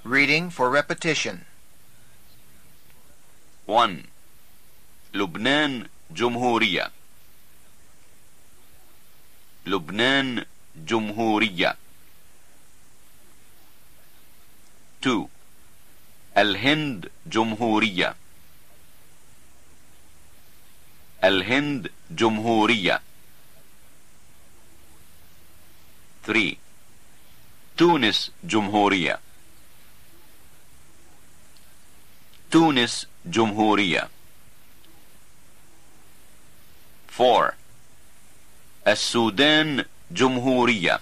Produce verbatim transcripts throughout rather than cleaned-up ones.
Reading for repetition. one. لبنان جمهورية. لبنان جمهورية. two. الهند جمهورية. الهند جمهورية. three. تونس جمهورية. تونس جمهورية. four. السودان جمهورية.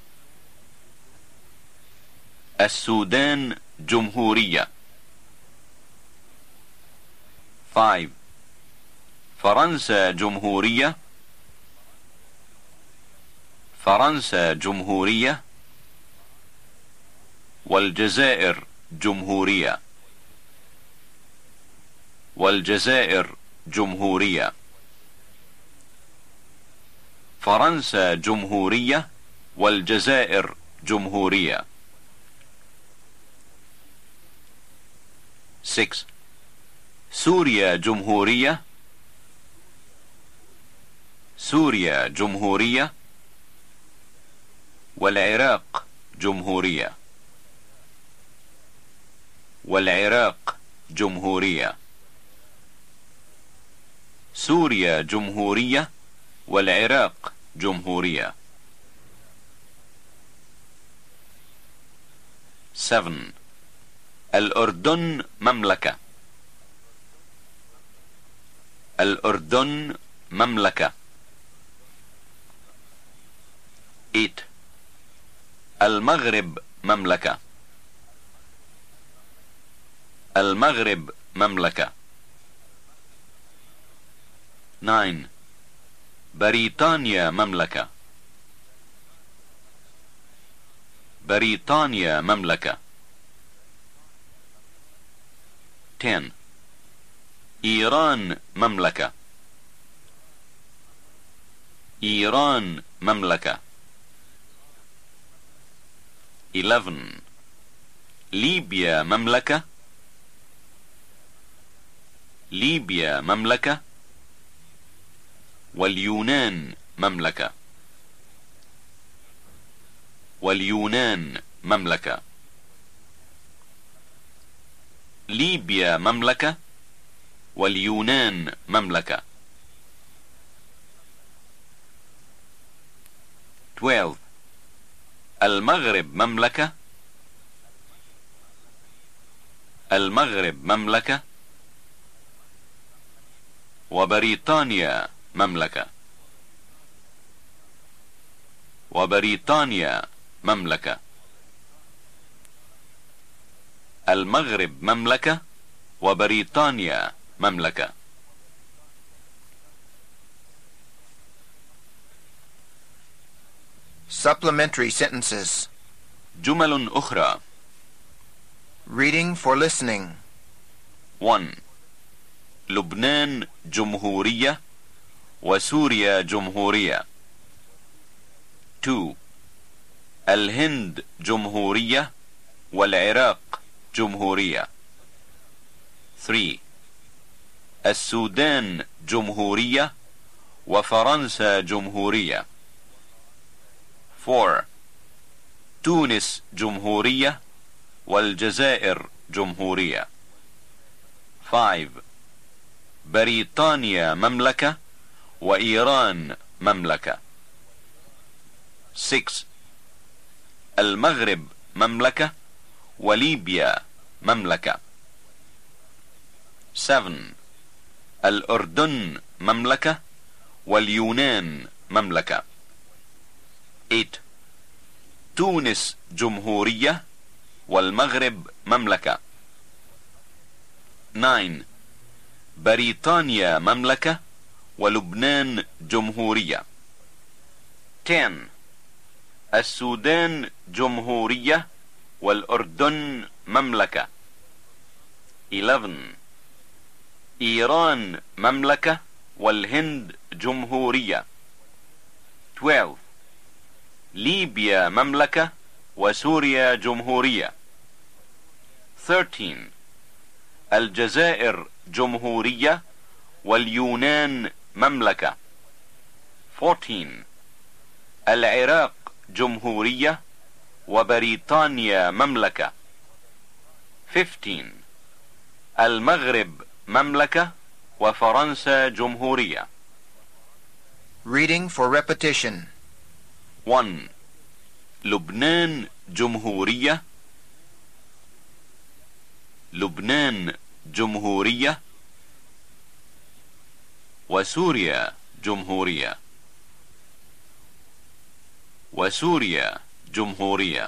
السودان جمهورية. five. فرنسا جمهورية. فرنسا جمهورية. والجزائر جمهورية. والجزائر جمهورية. فرنسا جمهورية والجزائر جمهورية. six. سوريا جمهورية. سوريا جمهورية. والعراق جمهورية. والعراق جمهورية. سوريا جمهورية والعراق جمهورية. seven. الأردن مملكة. الأردن مملكة. eight. المغرب مملكة. المغرب مملكة. nine. بريطانيا مملكة. بريطانيا مملكة. ten. إيران مملكة. إيران مملكة. eleven. ليبيا مملكة. ليبيا مملكة. واليونان مملكة. واليونان مملكة. ليبيا مملكة واليونان مملكة. twelve. المغرب مملكة. المغرب مملكة. وبريطانيا مملكة. وبريطانيا مملكة. المغرب مملكة وبريطانيا مملكة. Supplementary sentences. جمل أخرى. Reading for listening. one. لبنان جمهورية وسوريا جمهورية. two. الهند جمهورية والعراق جمهورية. three. السودان جمهورية وفرنسا جمهورية. four. تونس جمهورية والجزائر جمهورية. five. بريطانيا مملكة وإيران مملكة. six. المغرب مملكة وليبيا مملكة. seven. الأردن مملكة واليونان مملكة. eight. تونس جمهورية والمغرب مملكة. nine. بريطانيا مملكة ولبنان جمهورية. ten. السودان جمهورية والأردن مملكة. eleven. إيران مملكة والهند جمهورية. twelve. ليبيا مملكة وسوريا جمهورية. thirteen. الجزائر جمهورية واليونان مملكة. fourteen. العراق جمهورية وبريطانيا مملكة. fifteen. المغرب مملكة وفرنسا جمهورية. Reading for repetition. one. لبنان جمهورية. لبنان جمهورية وسوريا جمهورية. وسوريا جمهورية.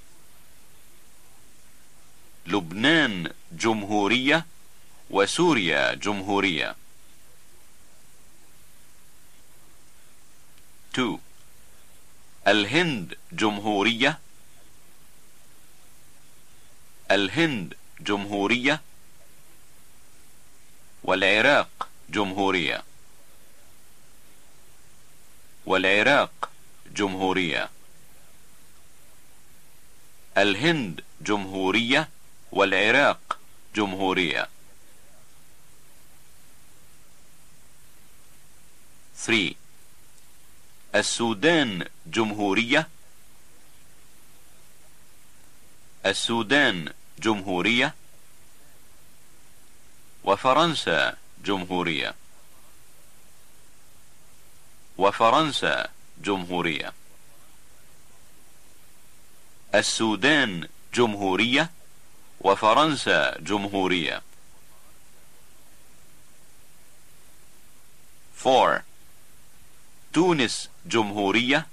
لبنان جمهورية وسوريا جمهورية. two. الهند جمهورية. الهند جمهورية والعراق جمهورية. والعراق جمهورية. الهند جمهورية والعراق جمهورية. three. السودان جمهورية. السودان جمهورية وفرنسا جمهورية. وفرنسا جمهورية. السودان جمهورية وفرنسا جمهورية. four. تونس جمهورية.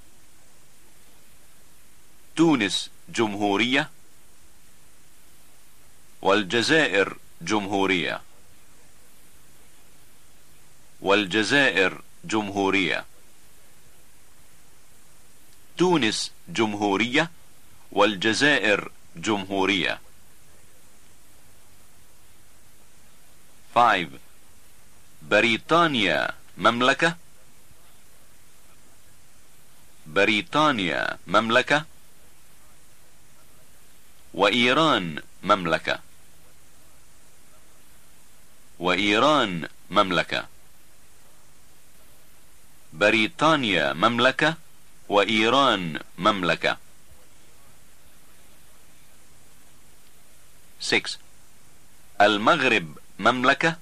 تونس جمهورية والجزائر جمهورية. والجزائر جمهورية. تونس جمهورية والجزائر جمهورية. five. بريطانيا مملكة. بريطانيا مملكة وإيران مملكة. وإيران مملكة. بريطانيا مملكة وإيران مملكة. six. المغرب مملكة.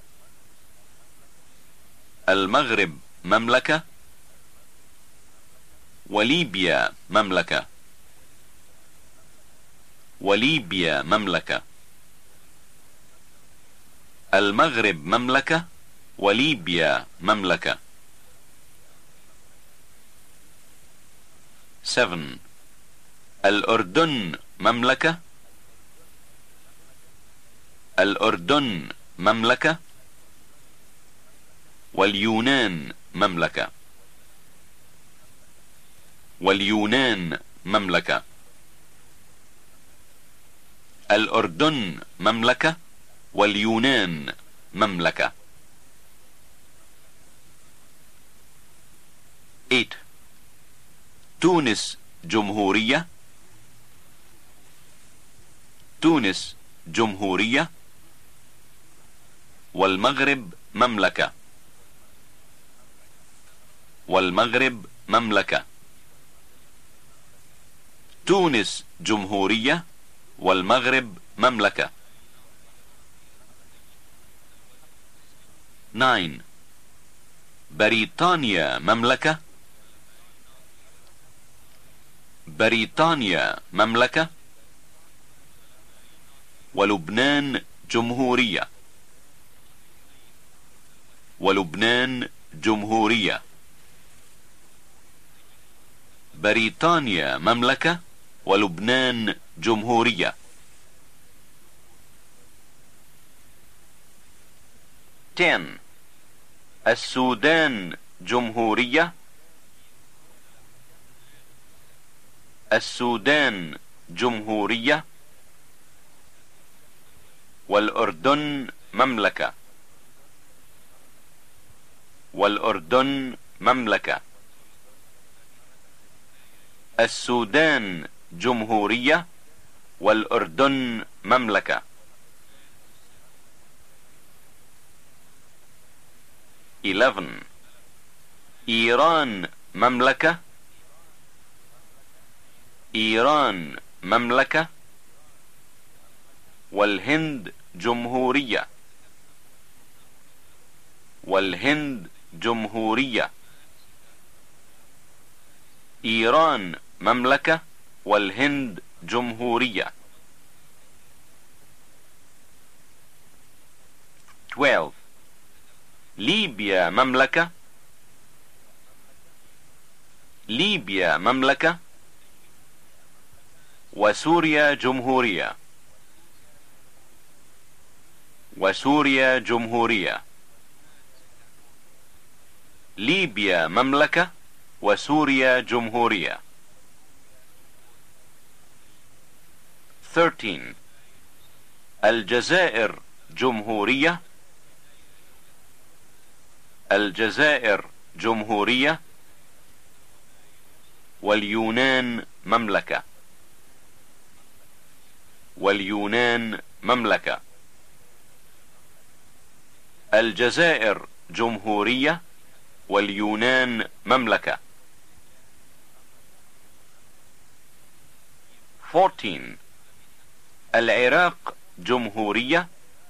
المغرب مملكة وليبيا مملكة. وليبيا مملكة. المغرب مملكة وليبيا مملكة. seven. الأردن مملكة. الأردن مملكة واليونان مملكة. واليونان مملكة. الأردن مملكة واليونان مملكة. eight. تونس جمهورية. تونس جمهورية والمغرب مملكة. والمغرب مملكة. تونس جمهورية والمغرب مملكة. nine. بريطانيا مملكة. بريطانيا مملكة ولبنان جمهورية. ولبنان جمهورية. بريطانيا مملكة ولبنان جمهورية. ten. السودان جمهورية. السودان جمهورية والأردن مملكة. والأردن مملكة. السودان جمهورية والأردن مملكة. eleven. إيران مملكة. إيران مملكة. والهند جمهورية. والهند جمهورية. إيران مملكة والهند جمهورية. twelve. ليبيا مملكة. ليبيا مملكة. وسوريا جمهورية. وسوريا جمهورية. ليبيا مملكة وسوريا جمهورية. thirteen. الجزائر جمهورية. الجزائر جمهورية. واليونان مملكة. واليونان مملكة. الجزائر جمهورية واليونان مملكة. fourteen. العراق جمهورية.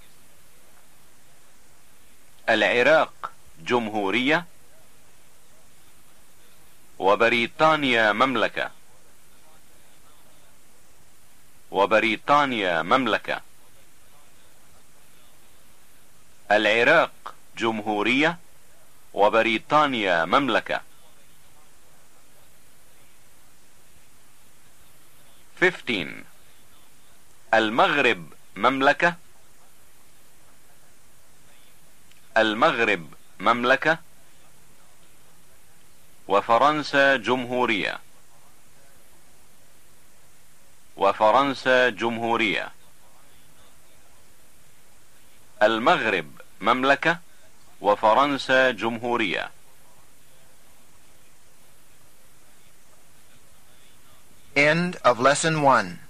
العراق جمهورية. وبريطانيا مملكة. وبريطانيا مملكة. العراق جمهورية وبريطانيا مملكة. fifteen. المغرب مملكة. المغرب مملكة. وفرنسا جمهورية. وفرنسا جمهورية. المغرب مملكة وفرنسا جمهورية. End of lesson one.